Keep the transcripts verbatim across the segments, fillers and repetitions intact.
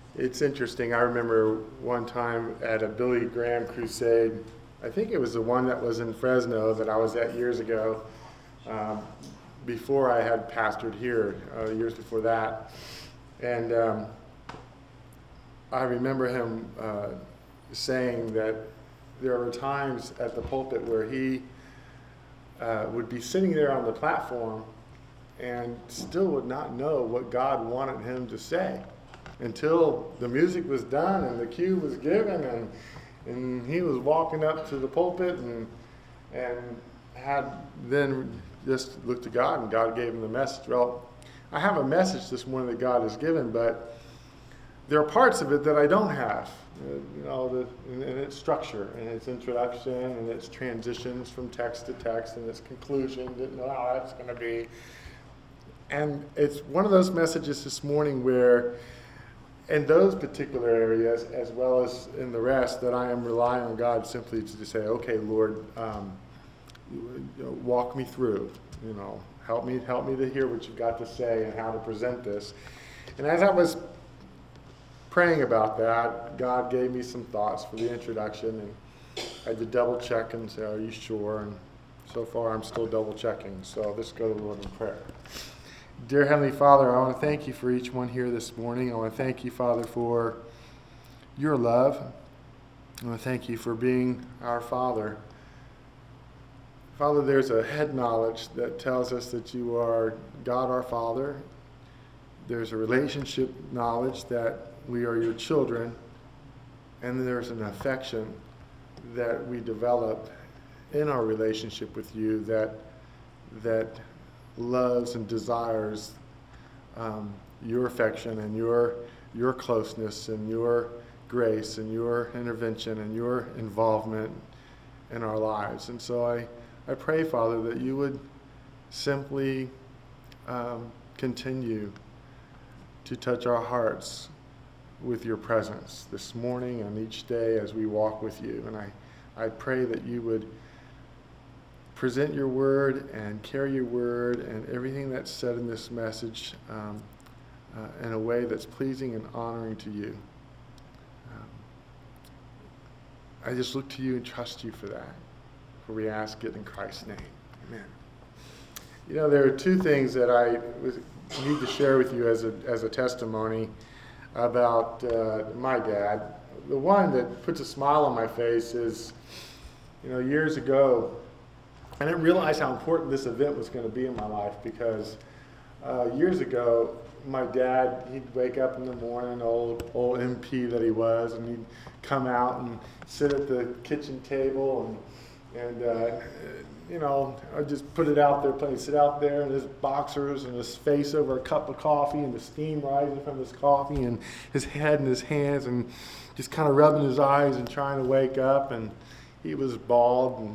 It's interesting. I remember one time at a Billy Graham crusade. I think it was the one that was in Fresno that I was at years ago, um, before I had pastored here, uh, years before that. And um, I remember him uh, saying that there were times at the pulpit where he uh, would be sitting there on the platform and still would not know what God wanted him to say until the music was done and the cue was given, and and he was walking up to the pulpit and and had then just looked to God, and God gave him the message. Well, I have a message this morning that God has given, but there are parts of it that I don't have. You know, the, in, in its structure, and its introduction, and its transitions from text to text, and its conclusion. Didn't know how that's going to be. And it's one of those messages this morning where, in those particular areas, as well as in the rest, that I am relying on God simply to say, okay, Lord, um, you know, walk me through, you know, help me, help me to hear what you've got to say and how to present this. And as I was praying about that, God gave me some thoughts for the introduction, and I had to double check and say, are you sure? And so far I'm still double checking, so let's go to the Lord in prayer. Dear Heavenly Father, I want to thank you for each one here this morning. I want to thank you, Father, for your love. I want to thank you for being our Father. Father, there's a head knowledge that tells us that you are God our Father. There's a relationship knowledge that we are your children. And there's an affection that we develop in our relationship with you that that loves and desires um, your affection and your your closeness and your grace and your intervention and your involvement in our lives. And so I, I pray, Father, that you would simply um, continue to touch our hearts with your presence this morning and each day as we walk with you. And I, I pray that you would present your word and carry your word and everything that's said in this message um, uh, in a way that's pleasing and honoring to you. Um, I just look to you and trust you for that. For we ask it in Christ's name. Amen. You know, there are two things that I was, need to share with you as a, as a testimony about uh, my dad. The one that puts a smile on my face is, you know, years ago, I didn't realize how important this event was going to be in my life because uh, years ago, my dad, he'd wake up in the morning, old old M P that he was, and he'd come out and sit at the kitchen table and, and uh, you know, I'd just put it out there, play, sit out there in his boxers and his face over a cup of coffee and the steam rising from his coffee and his head in his hands and just kind of rubbing his eyes and trying to wake up. And he was bald, and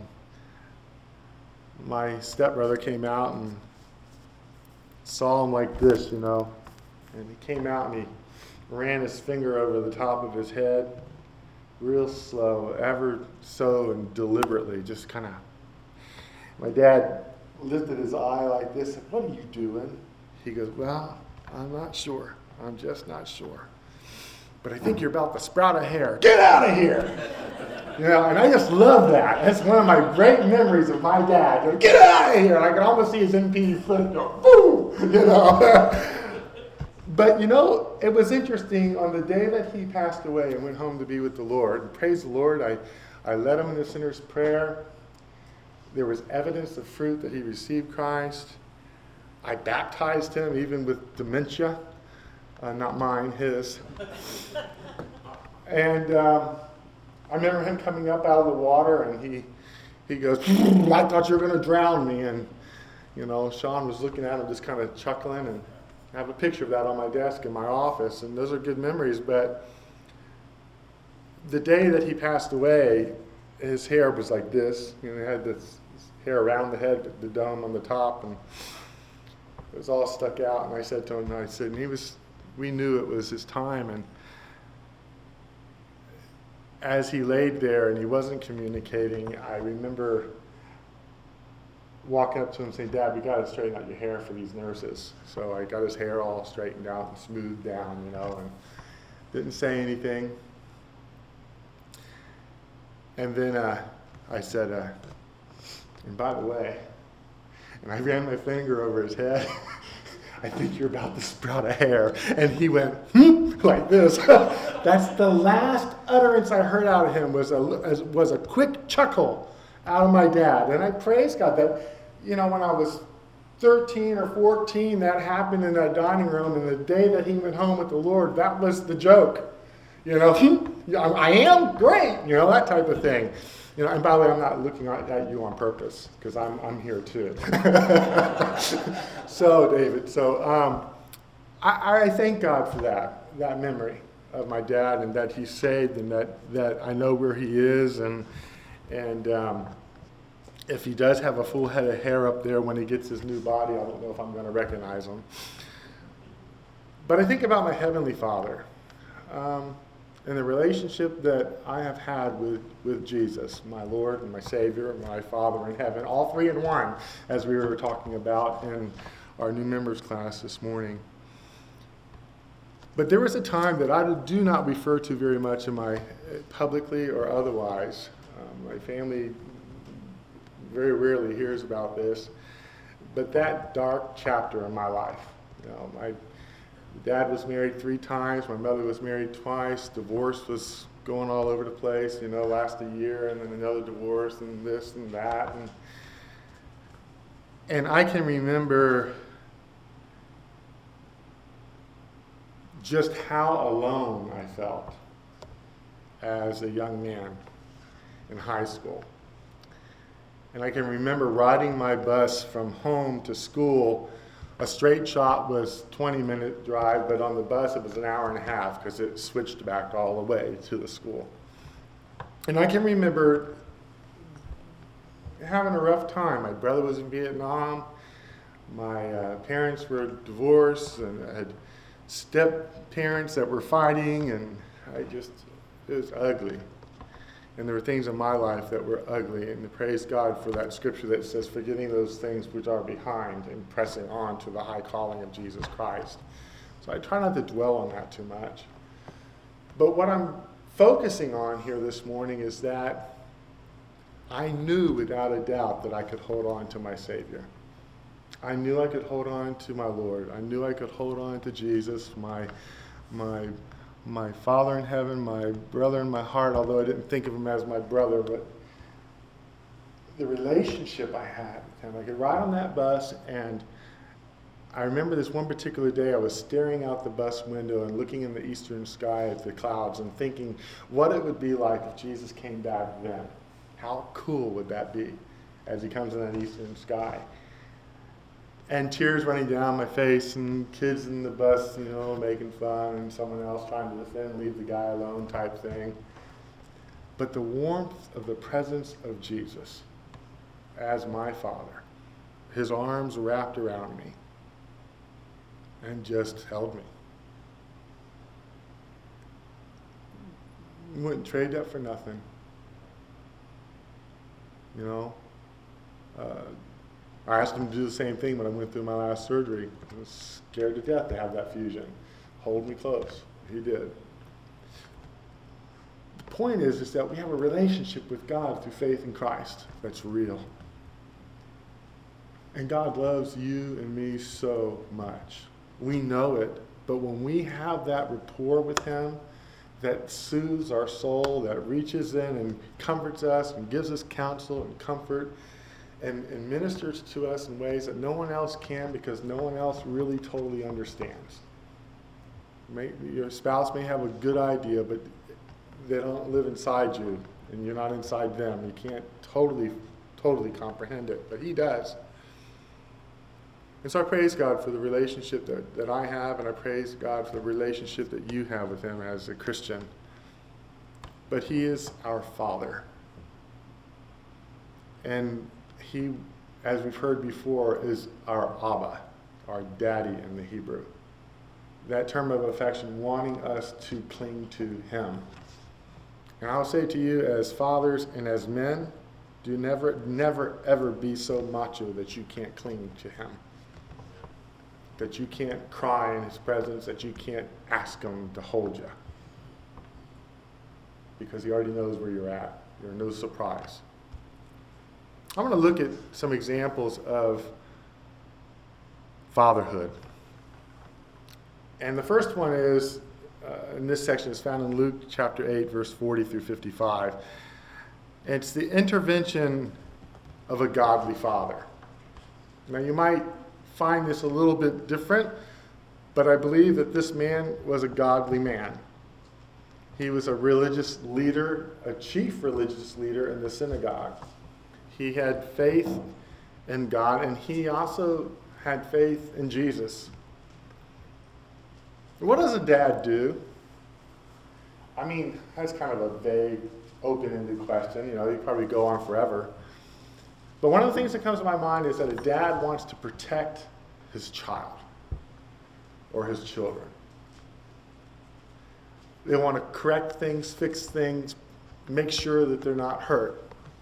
my stepbrother came out and saw him like this, you know, and he came out and he ran his finger over the top of his head real slow, ever so and deliberately, just kind of. My dad lifted his eye like this, and what are you doing? He goes, well, I'm not sure. I'm just not sure. But I think you're about to sprout a hair. Get out of here! You know, and I just love that. That's one of my great memories of my dad. You know, get out of here! And I can almost see his M P foot go, boom! You know. But, you know, it was interesting. On the day that he passed away and went home to be with the Lord, and praise the Lord, I, I led him in the sinner's prayer. There was evidence of fruit that he received Christ. I baptized him even with dementia. Uh, not mine, his. And um, I remember him coming up out of the water, and he he goes, I thought you were going to drown me. And, you know, Sean was looking at him just kind of chuckling, and I have a picture of that on my desk in my office, and those are good memories. But the day that he passed away, his hair was like this. You know, he had this hair around the head, the dome on the top, and it was all stuck out. And I said to him, I said, and he was, we knew it was his time. And as he laid there and he wasn't communicating, I remember walking up to him saying, Dad, we got to straighten out your hair for these nurses. So I got his hair all straightened out and smoothed down, you know. And Didn't say anything. And then uh, I said, uh, and by the way, and I ran my finger over his head. I think you're about to sprout a hair. And he went, hmm, like this. That's the last utterance I heard out of him was a, was a quick chuckle out of my dad. And I praise God that, you know, when I was thirteen or fourteen, that happened in that dining room. And the day that he went home with the Lord, that was the joke. You know, I am great, you know, that type of thing. You know, and by the way, I'm not looking at you on purpose because I'm I'm here too. So, David, so um, I, I thank God for that, that memory of my dad, and that he's saved, and that, that I know where he is, and and um, if he does have a full head of hair up there when he gets his new body, I don't know if I'm going to recognize him. But I think about my Heavenly Father. Um, And the relationship that I have had with, with Jesus, my Lord and my Savior, and my Father in heaven, all three in one, as we were talking about in our new members class this morning. But there was a time that I do not refer to very much in my publicly or otherwise. Um, my family very rarely hears about this, but that dark chapter in my life. You know, my dad was married three times. My mother was married twice. Divorce was going all over the place, you know, last a year, and then another divorce, and this and that. And, and I can remember just how alone I felt as a young man in high school. And I can remember riding my bus from home to school. A straight shot was twenty minute drive, but on the bus it was an hour and a half because it switched back all the way to the school. And I can remember having a rough time. My brother was in Vietnam. My uh, parents were divorced, and I had step parents that were fighting, and I just, it was ugly. And there were things in my life that were ugly, and praise God for that scripture that says, forgetting those things which are behind and pressing on to the high calling of Jesus Christ. So I try not to dwell on that too much. But what I'm focusing on here this morning is that I knew without a doubt that I could hold on to my Savior. I knew I could hold on to my Lord. I knew I could hold on to Jesus, my my my Father in heaven, my brother in my heart, although I didn't think of him as my brother, but the relationship I had with him. I could ride on that bus, and I remember this one particular day I was staring out the bus window and looking in the eastern sky at the clouds and thinking what it would be like if Jesus came back then. How cool would that be as he comes in that eastern sky? And tears running down my face, and kids in the bus, you know, making fun, and someone else trying to defend, leave the guy alone type thing. But the warmth of the presence of Jesus as my Father, his arms wrapped around me and just held me. Wouldn't trade that for nothing. You know? Uh, I asked him to do the same thing when I went through my last surgery. I was scared to death to have that fusion. Hold me close. He did. The point is, is that we have a relationship with God through faith in Christ that's real. And God loves you and me so much. We know it, but when we have that rapport with him that soothes our soul, that reaches in and comforts us and gives us counsel and comfort, And, and ministers to us in ways that no one else can, because no one else really totally understands. May, your spouse may have a good idea, but they don't live inside you, and you're not inside them. You can't totally, totally comprehend it, but he does. And so I praise God for the relationship that, that I have, and I praise God for the relationship that you have with him as a Christian. But he is our Father. And he, as we've heard before, is our Abba, our daddy in the Hebrew. That term of affection, wanting us to cling to him. And I'll say to you, as fathers and as men, do never, never, ever be so macho that you can't cling to him. That you can't cry in his presence, that you can't ask him to hold you. because he already knows where you're at. You're no surprise. I'm going to look at some examples of fatherhood. And the first one is, uh, in this section, is found in Luke chapter eight, verse forty through fifty-five. It's the intervention of a godly father. Now, you might find this a little bit different, but I believe that this man was a godly man. He was a religious leader, a chief religious leader in the synagogue. He had faith in God, and he also had faith in Jesus. What does a dad do? I mean, that's kind of a vague, open-ended question. You know, you probably go on forever. But one of the things that comes to my mind is that a dad wants to protect his child or his children. They want to correct things, fix things, make sure that they're not hurt.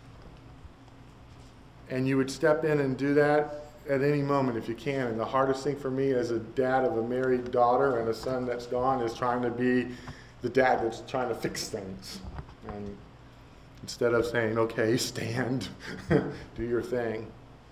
And you would step in and do that at any moment if you can. And the hardest thing for me as a dad of a married daughter and a son that's gone is trying to be the dad that's trying to fix things. And instead of saying, okay, stand, do your thing.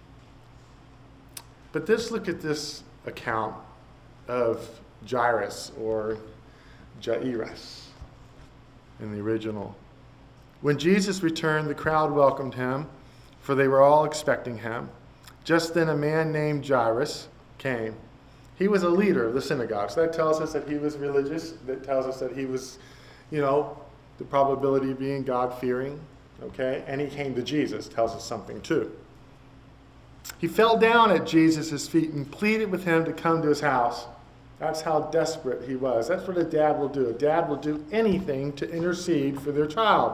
But let's look at this account of Jairus, or Jairus in the original. When Jesus returned, the crowd welcomed him, for they were all expecting him. Just then a man named Jairus came. He was a leader of the synagogue. So that tells us that he was religious. That tells us that he was, you know, the probability of being God-fearing. Okay? And he came to Jesus. Tells us something too. He fell down at Jesus' feet and pleaded with him to come to his house. That's how desperate he was. That's what a dad will do. A dad will do anything to intercede for their child.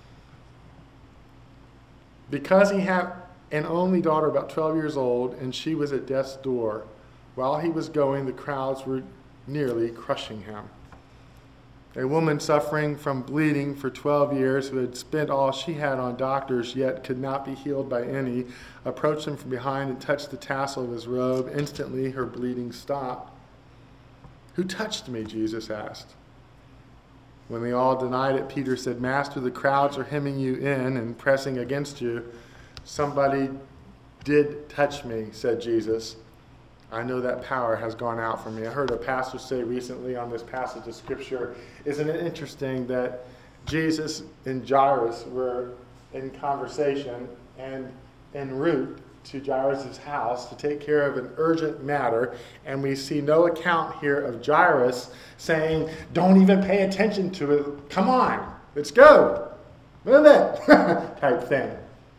Because he had an only daughter about twelve years old, and she was at death's door, while he was going, the crowds were nearly crushing him. A woman suffering from bleeding for twelve years, who had spent all she had on doctors, yet could not be healed by any, approached him from behind and touched the tassel of his robe. Instantly her bleeding stopped. Who touched me? Jesus asked. When they all denied it, Peter said, Master, the crowds are hemming you in and pressing against you. Somebody did touch me, said Jesus. I know that power has gone out from me. I heard a pastor say recently on this passage of Scripture, isn't it interesting that Jesus and Jairus were in conversation and en route to Jairus' house to take care of an urgent matter, and we see no account here of Jairus saying, don't even pay attention to it. Come on, let's go. Move it, type thing.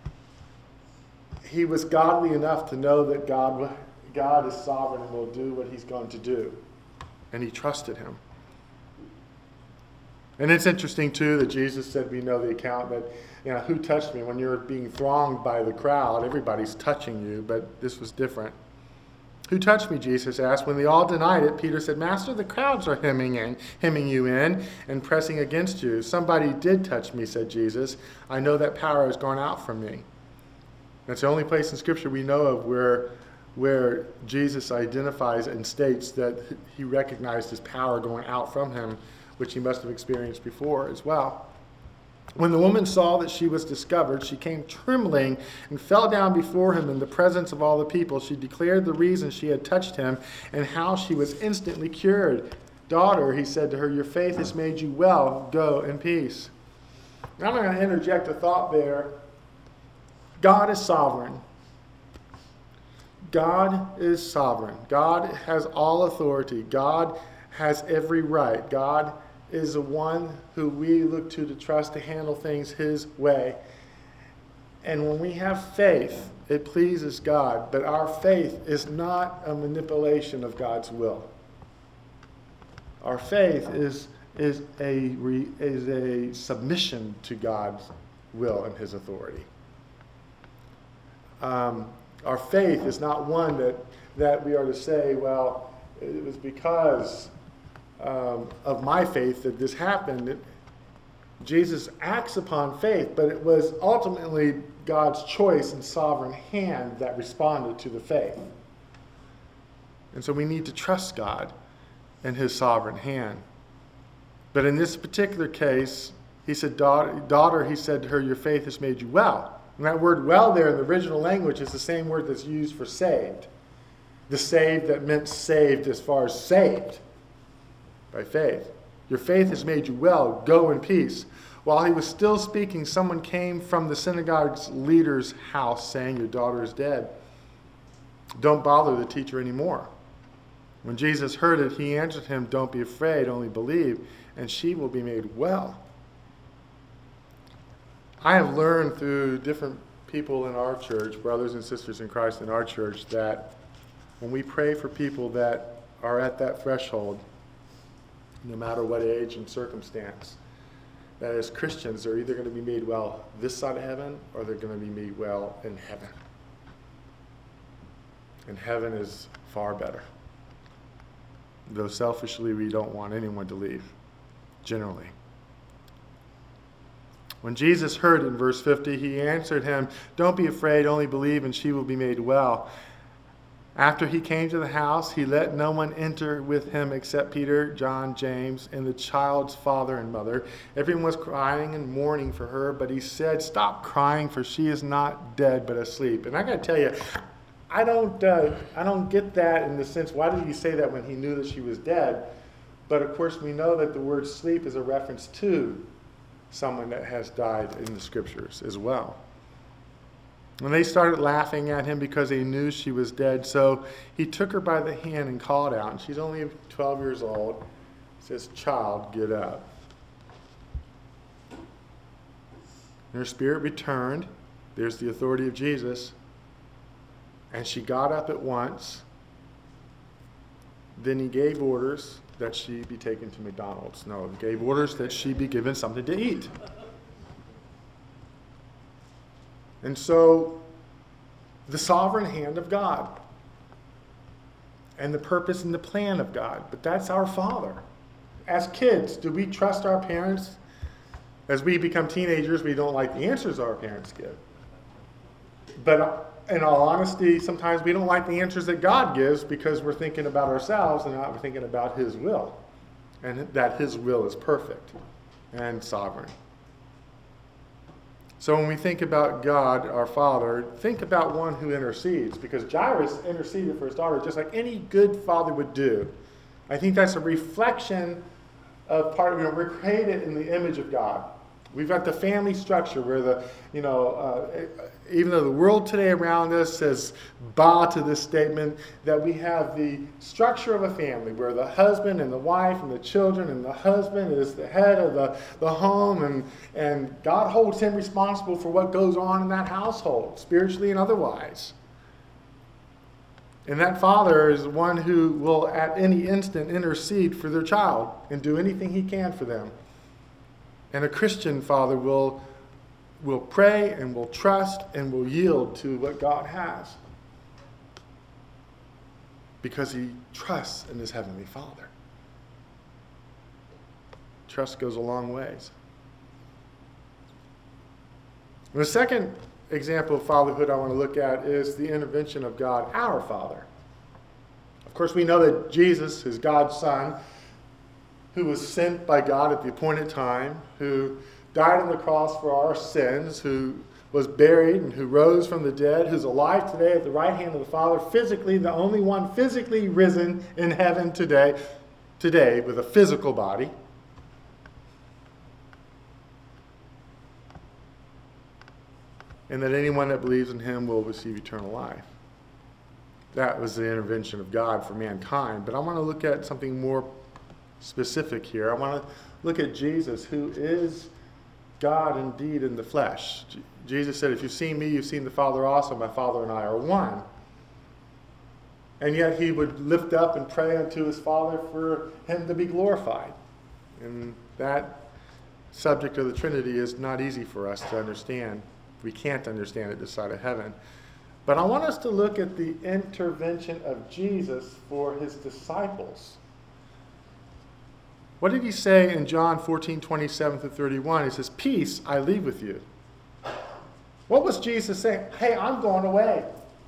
He was godly enough to know that God, God is sovereign and will do what he's going to do. And he trusted him. And it's interesting, too, that Jesus said, we know the account that, you know, who touched me? When you're being thronged by the crowd, everybody's touching you, but this was different. Who touched me? Jesus asked. When they all denied it, Peter said, Master, the crowds are hemming in, hemming you in and pressing against you. Somebody did touch me, said Jesus. I know that power has gone out from me. That's the only place in Scripture we know of where, where Jesus identifies and states that he recognized his power going out from him, which he must have experienced before as well. When the woman saw that she was discovered, she came trembling and fell down before him in the presence of all the people. She declared the reason she had touched him and how she was instantly cured. Daughter, he said to her, your faith has made you well. Go in peace. Now I'm going to interject a thought there. God is sovereign. God is sovereign. God has all authority. God has every right. God is the one who we look to to trust to handle things his way. And when we have faith, it pleases God. But our faith is not a manipulation of God's will. Our faith is, is, a, is a submission to God's will and his authority. Um, our faith is not one that, that we are to say, well, it was because um, of my faith that this happened. It, Jesus acts upon faith, but it was ultimately God's choice and sovereign hand that responded to the faith. And so we need to trust God and his sovereign hand. But in this particular case, he said, daughter, daughter, he said to her, your faith has made you well. And that word well there in the original language is the same word that's used for saved. The saved that meant saved as far as saved by faith. Your faith has made you well. Go in peace. While he was still speaking, someone came from the synagogue's leader's house saying, your daughter is dead. Don't bother the teacher anymore. When Jesus heard it, he answered him, don't be afraid, only believe, and she will be made well. I have learned through different people in our church, brothers and sisters in Christ in our church, that when we pray for people that are at that threshold, no matter what age and circumstance, that as Christians, they're either going to be made well this side of heaven or they're going to be made well in heaven. And heaven is far better. Though selfishly we don't want anyone to leave, generally. When Jesus heard in verse fifty, he answered him, don't be afraid, only believe and she will be made well. After he came to the house, he let no one enter with him except Peter, John, James, and the child's father and mother. Everyone was crying and mourning for her, but he said, stop crying, for she is not dead, but asleep. And I got to tell you, I don't, uh, I don't get that in the sense, why did he say that when he knew that she was dead? But of course, we know that the word sleep is a reference to someone that has died in the scriptures as well. And they started laughing at him because they knew she was dead. So he took her by the hand and called out. And she's only twelve years old. He says, child, get up. And her spirit returned. There's the authority of Jesus. And she got up at once. Then he gave orders that she be taken to McDonald's. No, he gave orders that she be given something to eat. And so, the sovereign hand of God and the purpose and the plan of God. But that's our Father. As kids, do we trust our parents? As we become teenagers, we don't like the answers our parents give. But in all honesty, sometimes we don't like the answers that God gives because we're thinking about ourselves and not thinking about His will. And that His will is perfect and sovereign. So when we think about God, our Father, think about one who intercedes, because Jairus interceded for his daughter just like any good father would do. I think that's a reflection of part of, you know, we're created in the image of God. We've got the family structure where the, you know, uh, even though the world today around us says bah to this statement, that we have the structure of a family where the husband and the wife and the children and the husband is the head of the, the home, and, and God holds him responsible for what goes on in that household, spiritually and otherwise. And that father is one who will at any instant intercede for their child and do anything he can for them. And a Christian father will will pray and will trust and will yield to what God has, because he trusts in his heavenly Father. Trust goes a long ways. And the second example of fatherhood I want to look at is the intervention of God, our Father. Of course, we know that Jesus is God's Son, who was sent by God at the appointed time, who died on the cross for our sins, who was buried and who rose from the dead, who's alive today at the right hand of the Father, physically, the only one physically risen in heaven today, today with a physical body. And that anyone that believes in him will receive eternal life. That was the intervention of God for mankind. But I want to look at something more specific here. I want to look at Jesus, who is God indeed in the flesh. J- Jesus said, if you've seen me, you've seen the Father also. My Father and I are one. And yet he would lift up and pray unto his Father for him to be glorified. And that subject of the Trinity is not easy for us to understand. We can't understand it this side of heaven. But I want us to look at the intervention of Jesus for his disciples. What did he say in John fourteen, twenty-seven through thirty-one? He says, peace I leave with you. What was Jesus saying? Hey, I'm going away.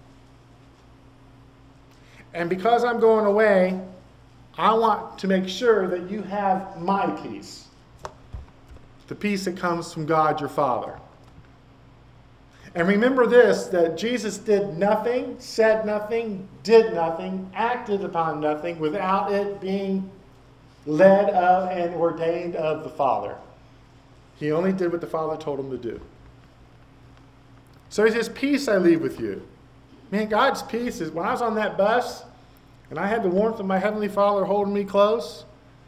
And because I'm going away, I want to make sure that you have my peace. the peace that comes from God your Father. And remember this, that Jesus did nothing, said nothing, did nothing, acted upon nothing without it being led of and ordained of the Father. He only did what the Father told him to do. So he says, peace I leave with you. Man, God's peace is, when I was on that bus and I had the warmth of my Heavenly Father holding me close,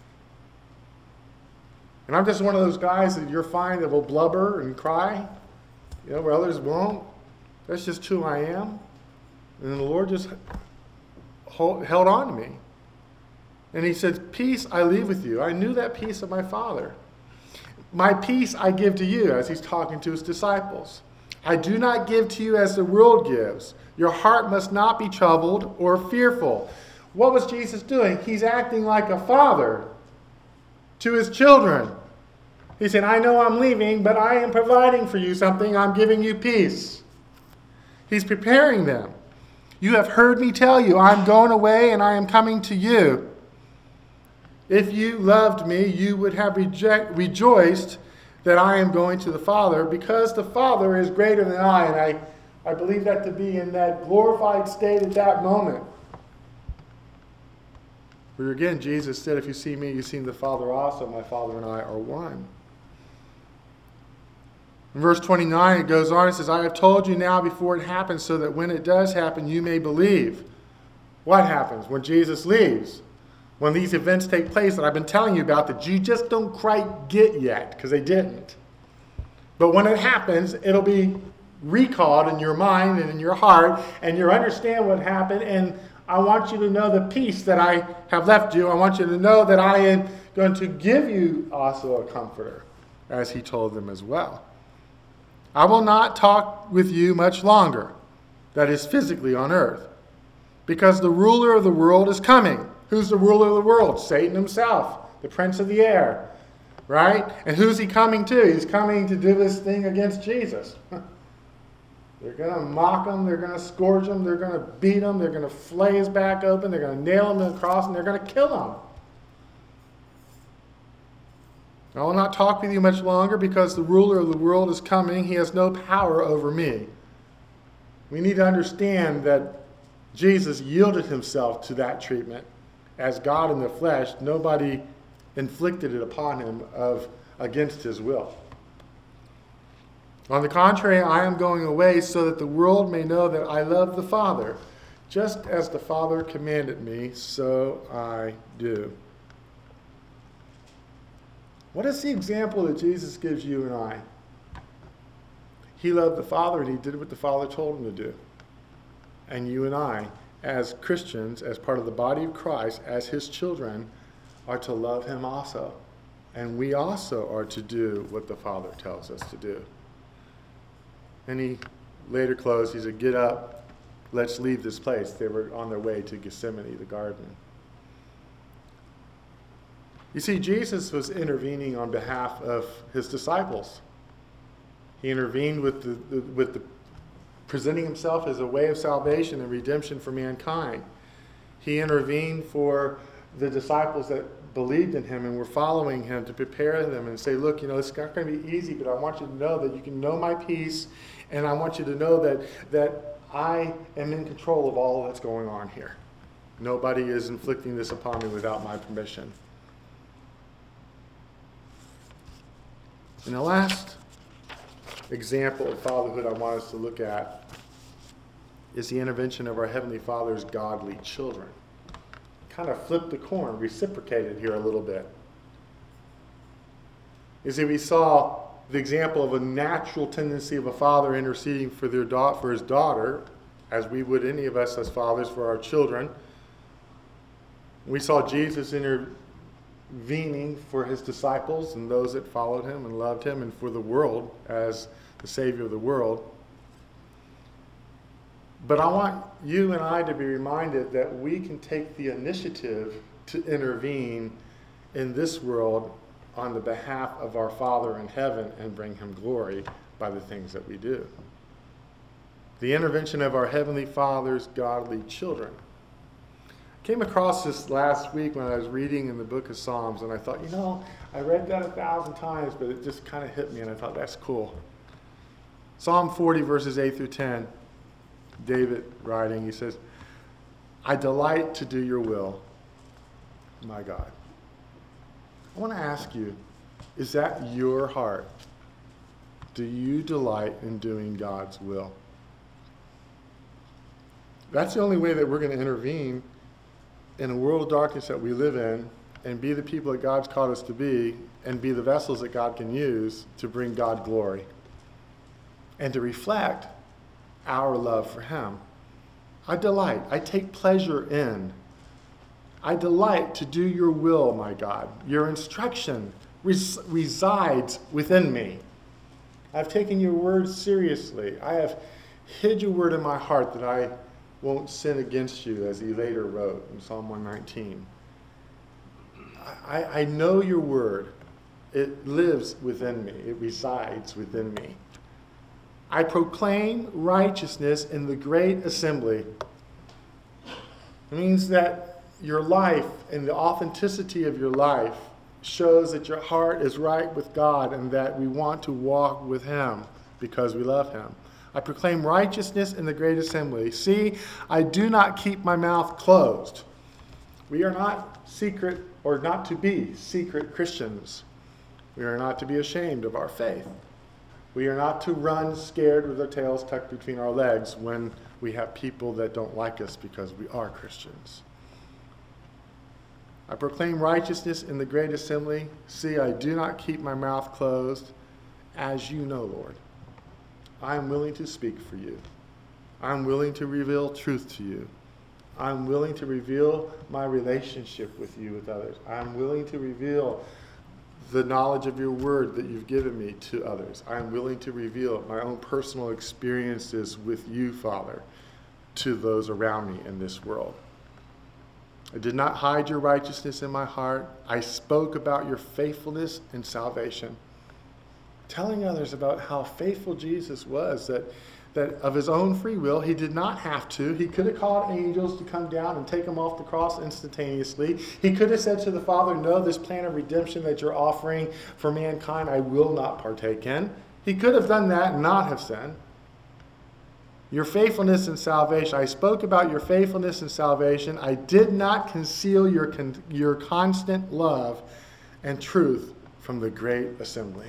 and I'm just one of those guys that you're fine that will blubber and cry, you know, where others won't. That's just who I am. And the Lord just hold, held on to me. And he said, peace I leave with you. I knew that peace of my Father. My peace I give to you, as he's talking to his disciples. I do not give to you as the world gives. Your heart must not be troubled or fearful. What was Jesus doing? He's acting like a father to his children. He said, I know I'm leaving, but I am providing for you something. I'm giving you peace. He's preparing them. You have heard me tell you, I'm going away and I am coming to you. If you loved me, you would have reject, rejoiced that I am going to the Father, because the Father is greater than I. And I, I believe that to be in that glorified state at that moment. Where again, Jesus said, if you see me, you've seen the Father also. My Father and I are one. In verse twenty-nine, it goes on, it says, I have told you now before it happens, so that when it does happen, you may believe. What happens when Jesus leaves? When these events take place that I've been telling you about that you just don't quite get yet, because they didn't. But when it happens, it'll be recalled in your mind and in your heart, and you'll understand what happened, and I want you to know the peace that I have left you. I want you to know that I am going to give you also a comforter, as he told them as well. I will not talk with you much longer, that is physically on earth, because the ruler of the world is coming. Who's the ruler of the world? Satan himself, the prince of the air, right? And who's he coming to? He's coming to do this thing against Jesus. They're going to mock him, they're going to scourge him, they're going to beat him, they're going to flay his back open, they're going to nail him to the cross, and they're going to kill him. I will not talk with you much longer because the ruler of the world is coming. He has no power over me. We need to understand that Jesus yielded himself to that treatment. As God in the flesh, nobody inflicted it upon him of against his will. On the contrary, I am going away so that the world may know that I love the Father. Just as the Father commanded me, so I do. What is the example that Jesus gives you and I? He loved the Father and he did what the Father told him to do. And you and I, as Christians, as part of the body of Christ, as his children, are to love him also. And we also are to do what the Father tells us to do. And he later closed, he said, get up, let's leave this place. They were on their way to Gethsemane, the garden. You see, Jesus was intervening on behalf of his disciples. He intervened with the, the, with the presenting himself as a way of salvation and redemption for mankind. He intervened for the disciples that believed in him and were following him to prepare them and say, look, you know, it's not going to be easy, but I want you to know that you can know my peace, and I want you to know that, that I am in control of all that's going on here. Nobody is inflicting this upon me without my permission. And the last example of fatherhood I want us to look at is the intervention of our Heavenly Father's godly children. Kind of flip the coin, reciprocated here a little bit. You see, we saw the example of a natural tendency of a father interceding for their da- for his daughter, as we would any of us as fathers for our children. We saw Jesus intervening for his disciples and those that followed him and loved him, and for the world as the Savior of the world. But I want you and I to be reminded that we can take the initiative to intervene in this world on the behalf of our Father in heaven and bring him glory by the things that we do. The intervention of our Heavenly Father's godly children. Came across this last week when I was reading in the book of Psalms, and I thought, you know, I read that a thousand times, but it just kind of hit me, and I thought, that's cool. Psalm forty, verses eight through ten, David writing, he says, I delight to do your will, my God. I want to ask you, is that your heart? Do you delight in doing God's will? That's the only way that we're going to intervene in a world of darkness that we live in and be the people that God's called us to be and be the vessels that God can use to bring God glory and to reflect our love for him. I delight. I take pleasure in. I delight to do your will, my God. Your instruction res- resides within me. I've taken your word seriously. I have hid your word in my heart that I won't sin against you, as he later wrote in Psalm one nineteen. I, I know your word. It lives within me. It resides within me. I proclaim righteousness in the great assembly. It means that your life and the authenticity of your life shows that your heart is right with God and that we want to walk with him because we love him. I proclaim righteousness in the great assembly. See, I do not keep my mouth closed. We are not secret or not to be secret Christians. We are not to be ashamed of our faith. We are not to run scared with our tails tucked between our legs when we have people that don't like us because we are Christians. I proclaim righteousness in the great assembly. See, I do not keep my mouth closed, as you know, Lord. I am willing to speak for you. I'm willing to reveal truth to you. I'm willing to reveal my relationship with you, with others. I'm willing to reveal the knowledge of your word that you've given me to others. I'm willing to reveal my own personal experiences with you, Father, to those around me in this world. I did not hide your righteousness in my heart. I spoke about your faithfulness and salvation, telling others about how faithful Jesus was, that, that of his own free will, he did not have to. He could have called angels to come down and take him off the cross instantaneously. He could have said to the Father, no, this plan of redemption that you're offering for mankind, I will not partake in. He could have done that and not have sinned. Your faithfulness and salvation. I spoke about your faithfulness and salvation. I did not conceal your, con- your constant love and truth from the great assembly.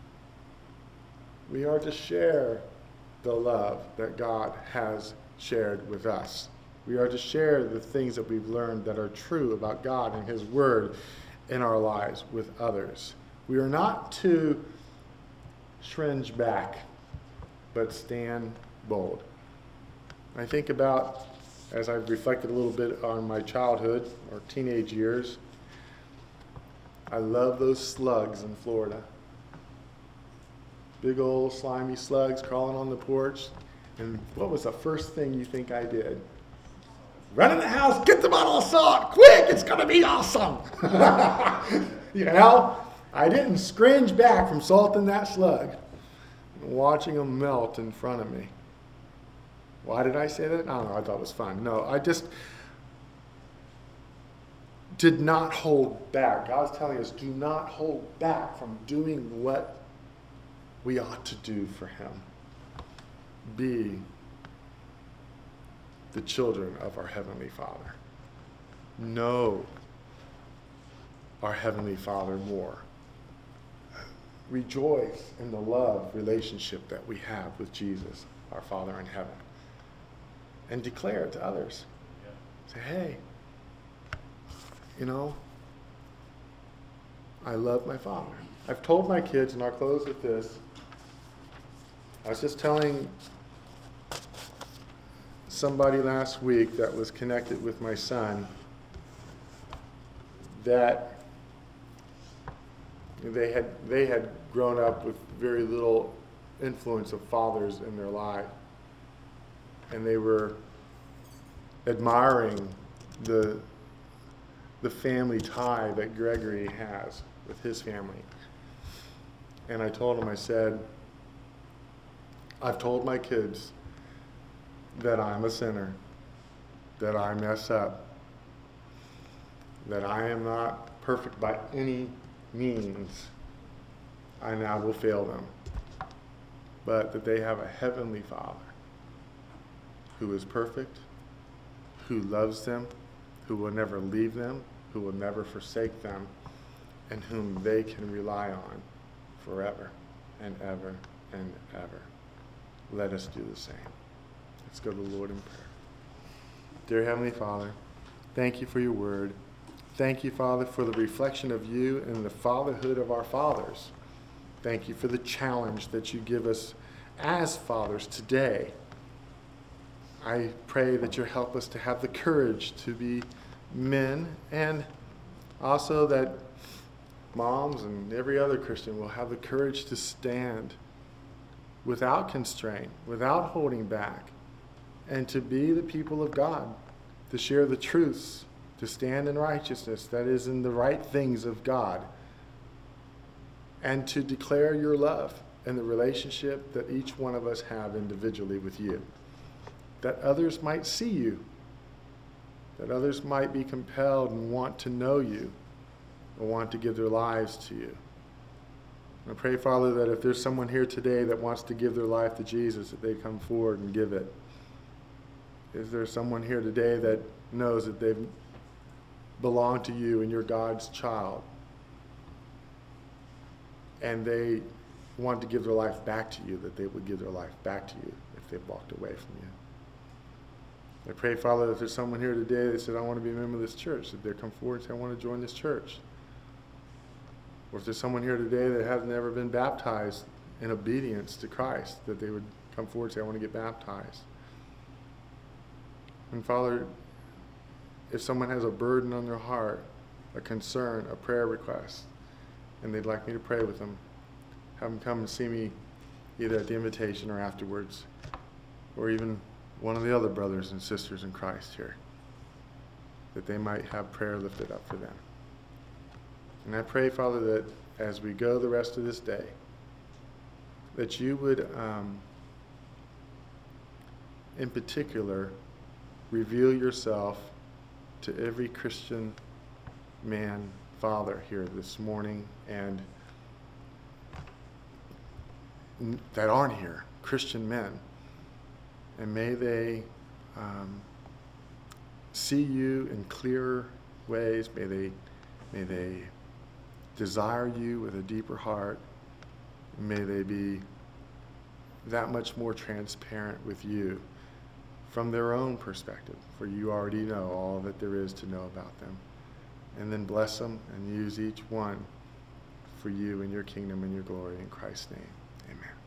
We are to share the love that God has shared with us. We are to share the things that we've learned that are true about God and his word in our lives with others. We are not to shringe back, but stand bold. I think about, as I've reflected a little bit on my childhood or teenage years, I love those slugs in Florida. Big old slimy slugs crawling on the porch. And what was the first thing you think I did? Run in the house, get the bottle of salt, quick, it's going to be awesome. You know, I didn't scringe back from salting that slug and watching them melt in front of me. Why did I say that? I don't know, I thought it was fun. No, I just did not hold back. God's telling us, do not hold back from doing what we ought to do for him. Be the children of our Heavenly Father. Know our Heavenly Father more. Rejoice in the love relationship that we have with Jesus, our Father in heaven. And declare it to others. Yeah. Say, hey, you know, I love my Father. I've told my kids, and I'll close with this. I was just telling somebody last week that was connected with my son that they had they had grown up with very little influence of fathers in their life. And they were admiring the, the family tie that Gregory has with his family. And I told him, I said, I've told my kids that I'm a sinner, that I mess up, that I am not perfect by any means, and I will fail them, but that they have a heavenly Father who is perfect, who loves them, who will never leave them, who will never forsake them, and whom they can rely on forever and ever and ever. Let us do the same. Let's go to the Lord in prayer. Dear Heavenly Father, thank you for your word. Thank you, Father, for the reflection of you and the fatherhood of our fathers. Thank you for the challenge that you give us as fathers today. I pray that you help us to have the courage to be men, and also that moms and every other Christian will have the courage to stand without constraint, without holding back, and to be the people of God, to share the truths, to stand in righteousness, that is, in the right things of God, and to declare your love and the relationship that each one of us have individually with you, that others might see you, that others might be compelled and want to know you, or want to give their lives to you. I pray, Father, that if there's someone here today that wants to give their life to Jesus, that they come forward and give it. Is there someone here today that knows that they belong to you and you're God's child, and they want to give their life back to you, that they would give their life back to you if they've walked away from you? I pray, Father, that there's someone here today that said, I want to be a member of this church, that they come forward and say, I want to join this church. Or if there's someone here today that has never been baptized in obedience to Christ, that they would come forward and say, I want to get baptized. And Father, if someone has a burden on their heart, a concern, a prayer request, and they'd like me to pray with them, have them come and see me either at the invitation or afterwards, or even one of the other brothers and sisters in Christ here, that they might have prayer lifted up for them. And I pray, Father, that as we go the rest of this day, that you would, um, in particular, reveal yourself to every Christian man, father here this morning, and that aren't here, Christian men. And may they um, see you in clearer ways. May they, may they desire you with a deeper heart. May they be that much more transparent with you from their own perspective, for you already know all that there is to know about them. And then bless them and use each one for you and your kingdom and your glory in Christ's name. Amen.